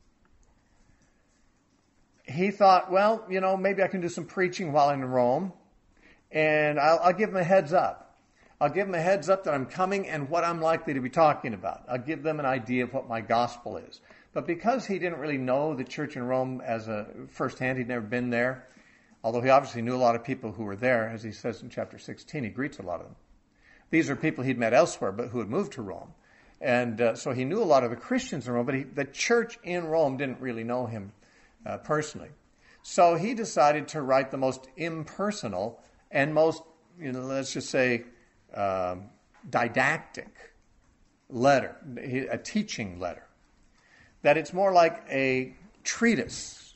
he thought, well, you know, maybe I can do some preaching while in Rome, and I'll, I'll give them a heads up. I'll give them a heads up that I'm coming and what I'm likely to be talking about. I'll give them an idea of what my gospel is. But because he didn't really know the church in Rome as a firsthand, he'd never been there, although he obviously knew a lot of people who were there, as he says in chapter sixteen, he greets a lot of them. These are people he'd met elsewhere, but who had moved to Rome. And uh, so he knew a lot of the Christians in Rome, but he, the church in Rome didn't really know him uh, personally. So he decided to write the most impersonal and most, you know, let's just say, um, didactic letter, a teaching letter. That it's more like a treatise,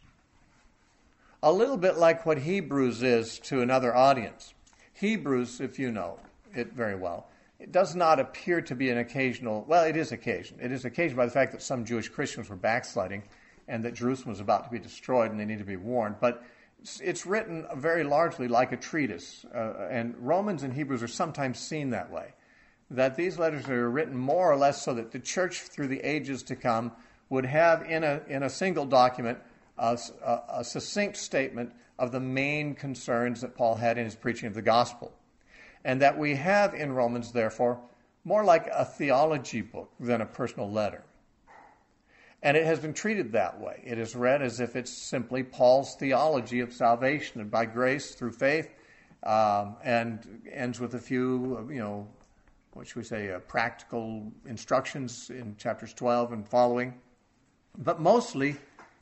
a little bit like what Hebrews is to another audience. Hebrews, if you know it very well, it does not appear to be an occasional, well, it is occasion. It is occasioned by the fact that some Jewish Christians were backsliding and that Jerusalem was about to be destroyed and they need to be warned. But it's, it's written very largely like a treatise. Uh, and Romans and Hebrews are sometimes seen that way. That these letters are written more or less so that the church through the ages to come would have in a in a single document a, a, a succinct statement of the main concerns that Paul had in his preaching of the gospel. And that we have in Romans, therefore, more like a theology book than a personal letter. And it has been treated that way. It is read as if it's simply Paul's theology of salvation and by grace through faith, um, and ends with a few, you know, what should we say, uh, practical instructions in chapters twelve and following. But mostly,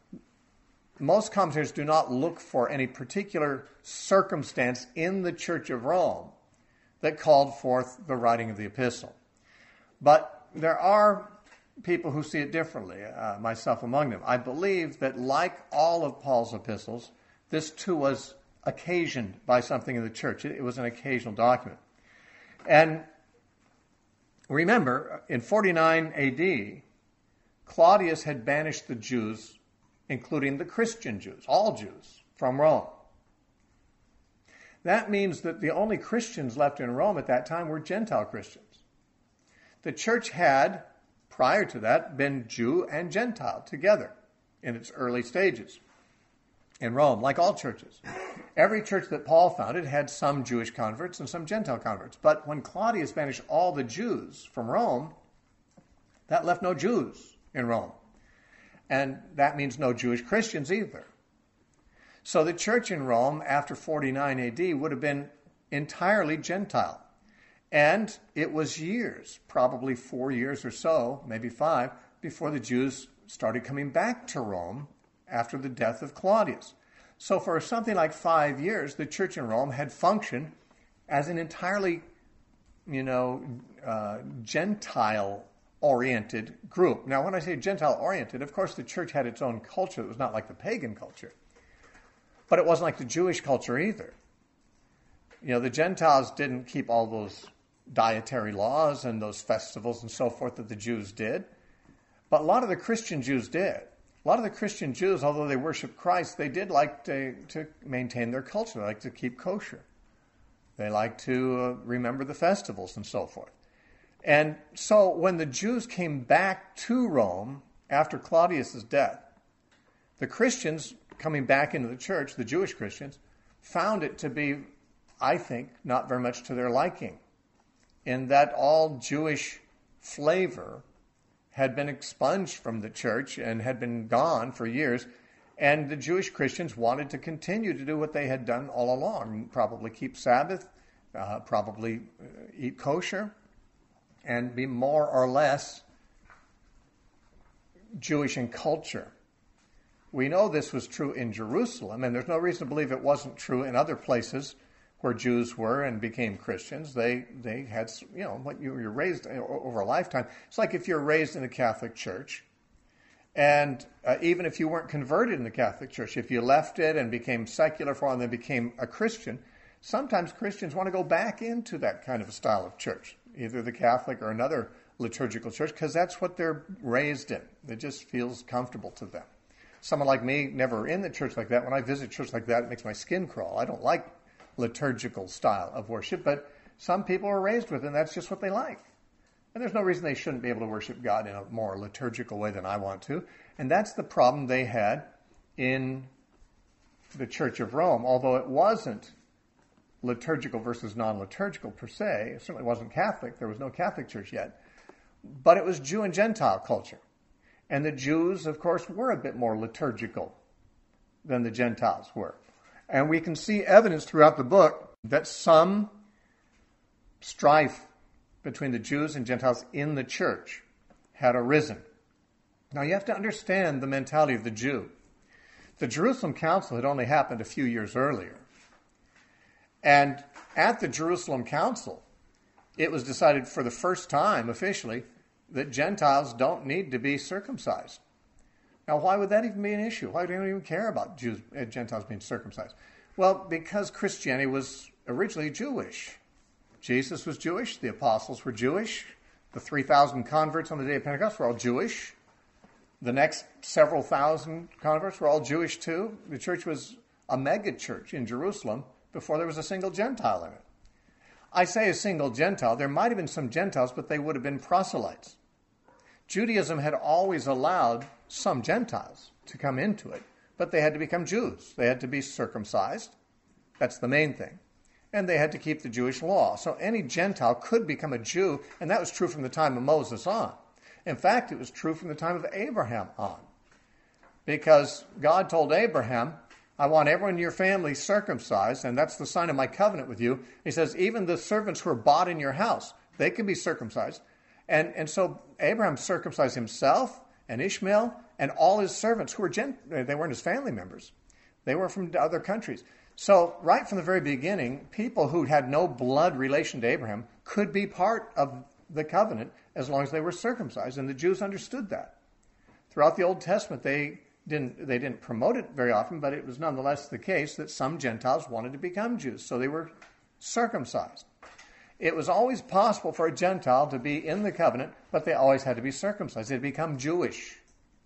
most commentators do not look for any particular circumstance in the Church of Rome that called forth the writing of the epistle. But there are people who see it differently, uh, myself among them. I believe that like all of Paul's epistles, this too was occasioned by something in the church. It, it was an occasional document. And remember, in forty-nine A D, Claudius had banished the Jews, including the Christian Jews, all Jews, from Rome. That means that the only Christians left in Rome at that time were Gentile Christians. The church had, prior to that, been Jew and Gentile together in its early stages in Rome, like all churches. Every church that Paul founded had some Jewish converts and some Gentile converts. But when Claudius banished all the Jews from Rome, that left no Jews in Rome. And that means no Jewish Christians either. So the church in Rome after forty-nine A D would have been entirely Gentile. And it was years, probably four years or so, maybe five, before the Jews started coming back to Rome after the death of Claudius. So for something like five years, the church in Rome had functioned as an entirely, you know, uh, Gentile-oriented group. Now, when I say Gentile-oriented, of course the church had its own culture. It was not like the pagan culture. But it wasn't like the Jewish culture either. You know, the Gentiles didn't keep all those dietary laws and those festivals and so forth that the Jews did. But a lot of the Christian Jews did. A lot of the Christian Jews, although they worshiped Christ, they did like to, to maintain their culture. They liked to keep kosher. They liked to uh, remember the festivals and so forth. And so when the Jews came back to Rome after Claudius's death, the Christians coming back into the church, the Jewish Christians, found it to be, I think, not very much to their liking, in that all Jewish flavor had been expunged from the church and had been gone for years. And the Jewish Christians wanted to continue to do what they had done all along, probably keep Sabbath, uh, probably eat kosher, and be more or less Jewish in culture. We know this was true in Jerusalem, and there's no reason to believe it wasn't true in other places where Jews were and became Christians. They they had, you know, what you were raised over a lifetime. It's like if you're raised in a Catholic church, and uh, even if you weren't converted in the Catholic Church, if you left it and became secular for a while and then became a Christian, sometimes Christians want to go back into that kind of a style of church, either the Catholic or another liturgical church, because that's what they're raised in. It just feels comfortable to them. Someone like me, never in the church like that, when I visit church like that, it makes my skin crawl. I don't like liturgical style of worship, but some people are raised with it, and that's just what they like. And there's no reason they shouldn't be able to worship God in a more liturgical way than I want to. And that's the problem they had in the Church of Rome, although it wasn't liturgical versus non-liturgical per se. It certainly wasn't Catholic. There was no Catholic church yet. But it was Jew and Gentile culture. And the Jews, of course, were a bit more liturgical than the Gentiles were. And we can see evidence throughout the book that some strife between the Jews and Gentiles in the church had arisen. Now you have to understand the mentality of the Jew. The Jerusalem Council had only happened a few years earlier. And at the Jerusalem Council, it was decided for the first time officially that Gentiles don't need to be circumcised. Now, why would that even be an issue? Why do you even care about Jews, uh, Gentiles being circumcised? Well, because Christianity was originally Jewish. Jesus was Jewish. The apostles were Jewish. The three thousand converts on the day of Pentecost were all Jewish. The next several thousand converts were all Jewish too. The church was a mega church in Jerusalem before there was a single Gentile in it. I say a single Gentile. There might have been some Gentiles, but they would have been proselytes. Judaism had always allowed some Gentiles to come into it, but they had to become Jews. They had to be circumcised. That's the main thing. And they had to keep the Jewish law. So any Gentile could become a Jew, and that was true from the time of Moses on. In fact, it was true from the time of Abraham on. Because God told Abraham, I want everyone in your family circumcised, and that's the sign of my covenant with you. He says, even the servants who are bought in your house, they can be circumcised. And, and so Abraham circumcised himself and Ishmael and all his servants who were Gent- they weren't his family members. They were from other countries. So right from the very beginning, people who had no blood relation to Abraham could be part of the covenant as long as they were circumcised, and the Jews understood that. Throughout the Old Testament, they didn't they didn't promote it very often, but it was nonetheless the case that some Gentiles wanted to become Jews, so they were circumcised. It was always possible for a Gentile to be in the covenant, but they always had to be circumcised. They had become Jewish.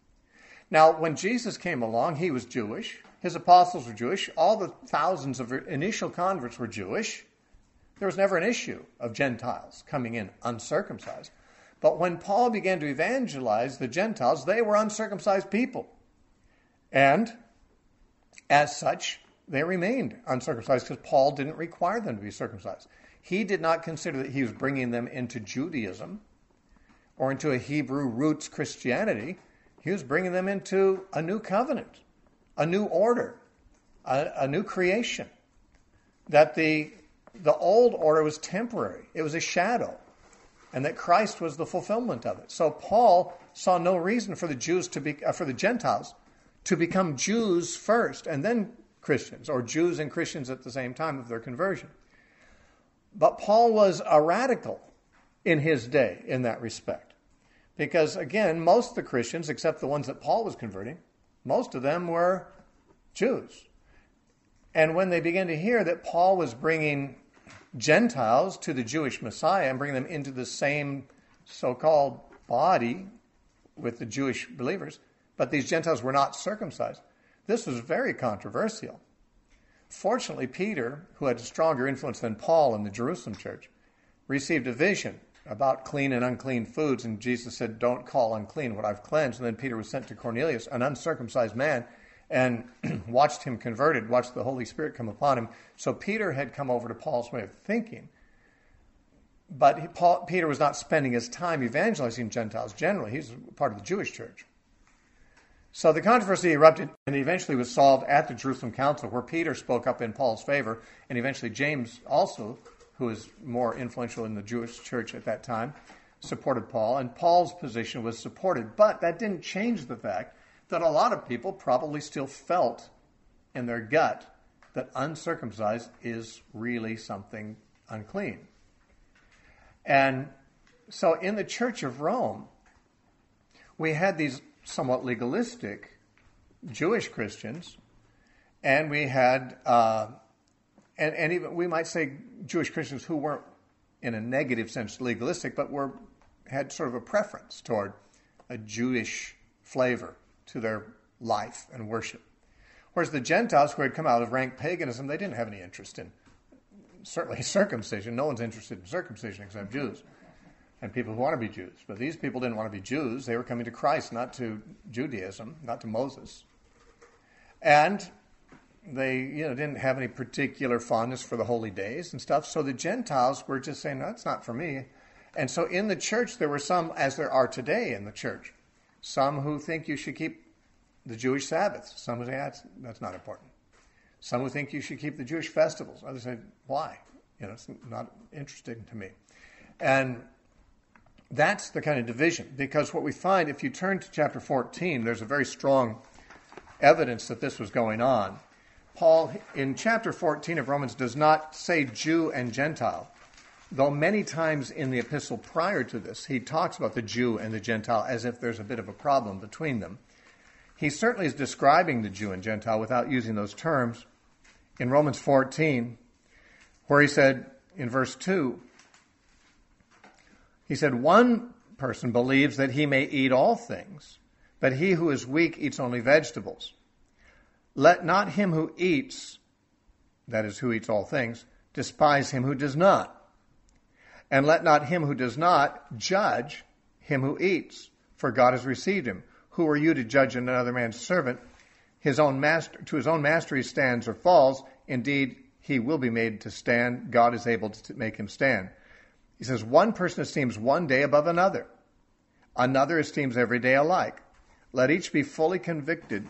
Now, when Jesus came along, he was Jewish. His apostles were Jewish. All the thousands of initial converts were Jewish. There was never an issue of Gentiles coming in uncircumcised. But when Paul began to evangelize the Gentiles, they were uncircumcised people. And as such, they remained uncircumcised because Paul didn't require them to be circumcised. He did not consider that he was bringing them into Judaism or into a Hebrew roots Christianity. He was bringing them into a new covenant, a new order, a, a new creation. That the, the old order was temporary. It was a shadow. And that Christ was the fulfillment of it. So Paul saw no reason for the Jews to be, uh, for the Gentiles to become Jews first and then Christians, or Jews and Christians at the same time of their conversion. But Paul was a radical in his day in that respect. Because, again, most of the Christians, except the ones that Paul was converting, most of them were Jews. And when they began to hear that Paul was bringing Gentiles to the Jewish Messiah and bringing them into the same so-called body with the Jewish believers, but these Gentiles were not circumcised, this was very controversial. Fortunately, Peter, who had a stronger influence than Paul in the Jerusalem church, received a vision about clean and unclean foods, and Jesus said, don't call unclean what I've cleansed. And then Peter was sent to Cornelius, an uncircumcised man, and watched him converted, watched the Holy Spirit come upon him. So Peter had come over to Paul's way of thinking. but he, Paul, Peter was not spending his time evangelizing Gentiles generally. He's part of the Jewish church. So the controversy erupted and eventually was solved at the Jerusalem Council, where Peter spoke up in Paul's favor, and eventually James also, who was more influential in the Jewish church at that time, supported Paul, and Paul's position was supported. But that didn't change the fact that a lot of people probably still felt in their gut that uncircumcised is really something unclean. And so in the Church of Rome, we had these somewhat legalistic Jewish Christians, and we had, uh, and, and even we might say Jewish Christians who weren't in a negative sense legalistic, but were had sort of a preference toward a Jewish flavor to their life and worship. Whereas the Gentiles who had come out of rank paganism, they didn't have any interest in, certainly circumcision. No one's interested in circumcision except Jews and people who want to be Jews. But these people didn't want to be Jews. They were coming to Christ, not to Judaism, not to Moses. And they, you know, didn't have any particular fondness for the holy days and stuff. So the Gentiles were just saying, that's not for me. And so in the church, there were some, as there are today in the church, some who think you should keep the Jewish Sabbaths. Some who say, that's, that's not important. Some who think you should keep the Jewish festivals. Others say, why? You know, it's not interesting to me. And that's the kind of division. Because what we find, if you turn to chapter fourteen, there's a very strong evidence that this was going on. Paul, in chapter fourteen of Romans, does not say Jew and Gentile, though many times in the epistle prior to this, he talks about the Jew and the Gentile as if there's a bit of a problem between them. He certainly is describing the Jew and Gentile without using those terms. In Romans fourteen, where he said in verse two, he said, one person believes that he may eat all things, but he who is weak eats only vegetables. Let not him who eats, that is, who eats all things, despise him who does not. And let not him who does not judge him who eats, for God has received him. Who are you to judge another man's servant? His own master, to his own master he stands or falls. Indeed, he will be made to stand. God is able to make him stand. He says, one person esteems one day above another. Another esteems every day alike. Let each be fully convicted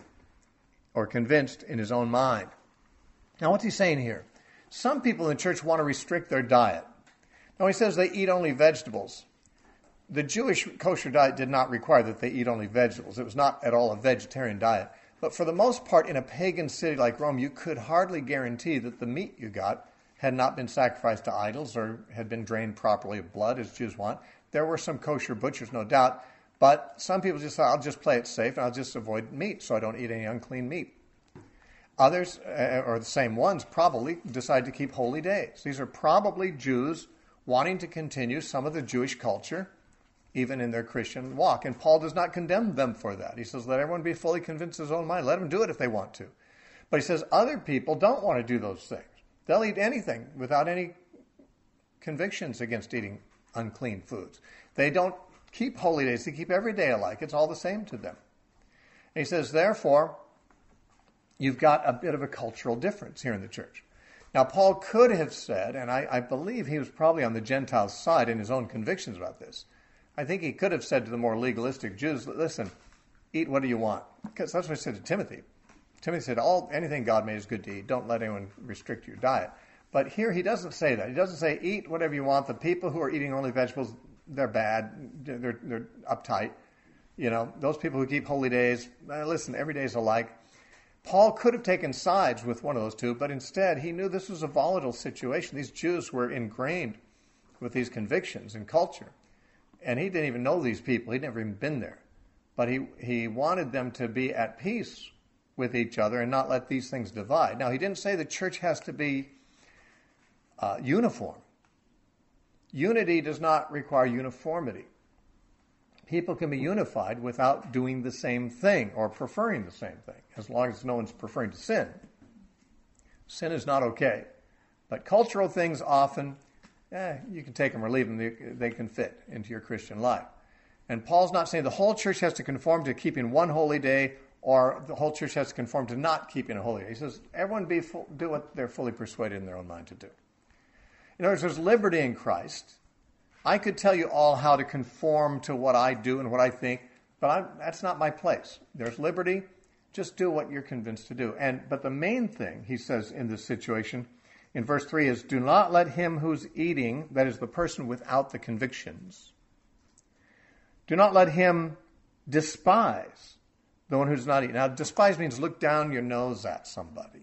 or convinced in his own mind. Now, what's he saying here? Some people in the church want to restrict their diet. Now, he says they eat only vegetables. The Jewish kosher diet did not require that they eat only vegetables. It was not at all a vegetarian diet. But for the most part, in a pagan city like Rome, you could hardly guarantee that the meat you got had not been sacrificed to idols or had been drained properly of blood, as Jews want. There were some kosher butchers, no doubt, but some people just thought, I'll just play it safe and I'll just avoid meat so I don't eat any unclean meat. Others, uh, or the same ones, probably decide to keep holy days. These are probably Jews wanting to continue some of the Jewish culture, even in their Christian walk. And Paul does not condemn them for that. He says, let everyone be fully convinced of his own mind. Let them do it if they want to. But he says other people don't want to do those things. They'll eat anything without any convictions against eating unclean foods. They don't keep holy days. They keep every day alike. It's all the same to them. And he says, therefore, you've got a bit of a cultural difference here in the church. Now, Paul could have said, and I, I believe he was probably on the Gentiles' side in his own convictions about this. I think he could have said to the more legalistic Jews, listen, eat what do you want? Because that's what he said to Timothy. Timothy said, "All anything God made is good to eat. Don't let anyone restrict your diet." But here he doesn't say that. He doesn't say, eat whatever you want. The people who are eating only vegetables, they're bad. They're, they're uptight. You know, those people who keep holy days, uh, listen, every day is alike. Paul could have taken sides with one of those two, but instead he knew this was a volatile situation. These Jews were ingrained with these convictions and culture. And he didn't even know these people. He'd never even been there. But he, he wanted them to be at peace with each other and not let these things divide. Now, he didn't say the church has to be uh, uniform. Unity does not require uniformity. People can be unified without doing the same thing or preferring the same thing, as long as no one's preferring to sin. Sin is not okay. But cultural things often, eh, you can take them or leave them. They, they can fit into your Christian life. And Paul's not saying the whole church has to conform to keeping one holy day or the whole church has to conform to not keeping a holy day. He says, everyone be full, do what they're fully persuaded in their own mind to do. In other words, there's liberty in Christ, I could tell you all how to conform to what I do and what I think, but I'm, that's not my place. There's liberty. Just do what you're convinced to do. And but the main thing, he says in this situation, in verse three, is do not let him who's eating, that is the person without the convictions, do not let him despise the one who does not eat. Now, despise means look down your nose at somebody.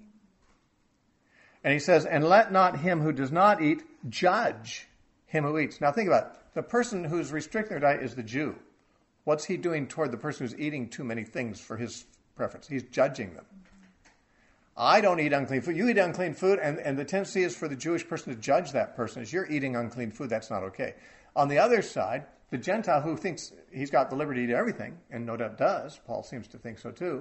And he says, and let not him who does not eat judge him who eats. Now think about it. The person who's restricting their diet is the Jew. What's he doing toward the person who's eating too many things for his preference? He's judging them. I don't eat unclean food. You eat unclean food, and, and the tendency is for the Jewish person to judge that person. As you're eating unclean food, that's not okay. On the other side, the Gentile who thinks he's got the liberty to eat everything, and no doubt does, Paul seems to think so too,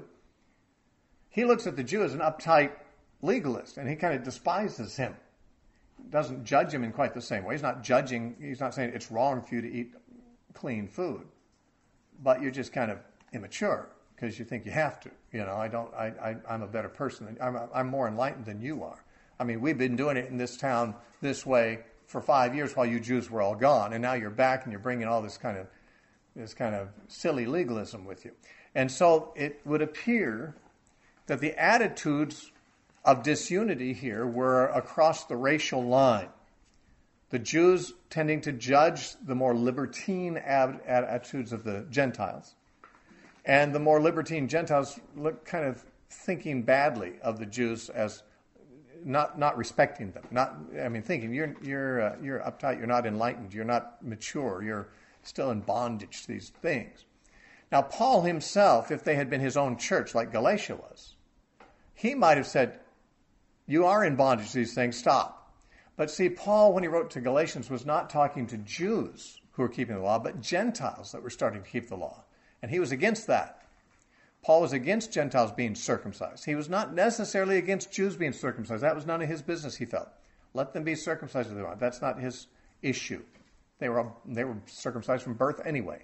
he looks at the Jew as an uptight legalist, and he kind of despises him. Doesn't judge him in quite the same way. He's not judging, he's not saying it's wrong for you to eat clean food, but you're just kind of immature because you think you have to. You know, I don't, I, I, I'm a better person. Than, I'm, I'm more enlightened than you are. I mean, we've been doing it in this town this way for five years while you Jews were all gone, and now you're back and you're bringing all this kind of, this kind of silly legalism with you. And so it would appear that the attitudes of disunity here were across the racial line. The Jews tending to judge the more libertine ab- attitudes of the Gentiles, and the more libertine Gentiles look kind of thinking badly of the Jews as not not respecting them. Not, I mean, thinking you're you're uh, you're uptight, you're not enlightened, you're not mature, you're still in bondage to these things. Now, Paul himself, if they had been his own church like Galatia was, he might have said, you are in bondage to these things, stop. But see, Paul, when he wrote to Galatians, was not talking to Jews who were keeping the law, but Gentiles that were starting to keep the law. And he was against that. Paul was against Gentiles being circumcised. He was not necessarily against Jews being circumcised. That was none of his business, he felt. Let them be circumcised if they want. That's not his issue. They were, they were circumcised from birth anyway.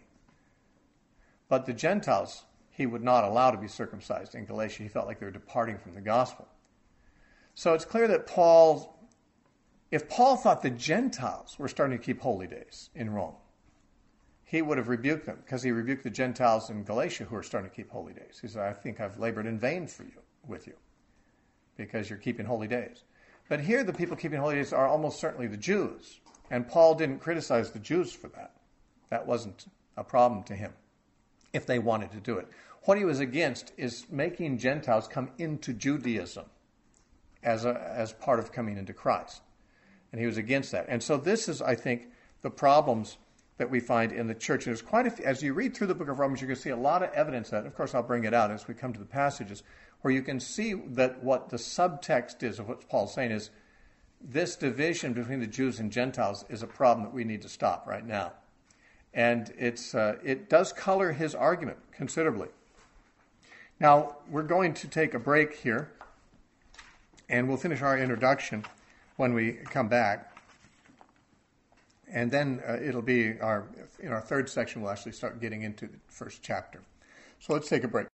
But the Gentiles, he would not allow to be circumcised in Galatia. He felt like they were departing from the gospel. So it's clear that Paul, if Paul thought the Gentiles were starting to keep holy days in Rome, he would have rebuked them, because he rebuked the Gentiles in Galatia who are starting to keep holy days. He said, I think I've labored in vain for you, with you, because you're keeping holy days. But here the people keeping holy days are almost certainly the Jews, and Paul didn't criticize the Jews for that. That wasn't a problem to him, if they wanted to do it. What he was against is making Gentiles come into Judaism as a, as part of coming into Christ. And he was against that. And so this is, I think, the problems that we find in the church. And there's quite a few, as you read through the book of Romans, you can see a lot of evidence of that. Of course, I'll bring it out as we come to the passages, where you can see that what the subtext is of what Paul's saying is this division between the Jews and Gentiles is a problem that we need to stop right now. And it's uh, it does color his argument considerably. Now, we're going to take a break here, and we'll finish our introduction when we come back. And then uh, it'll be our, in our third section, we'll actually start getting into the first chapter. So let's take a break.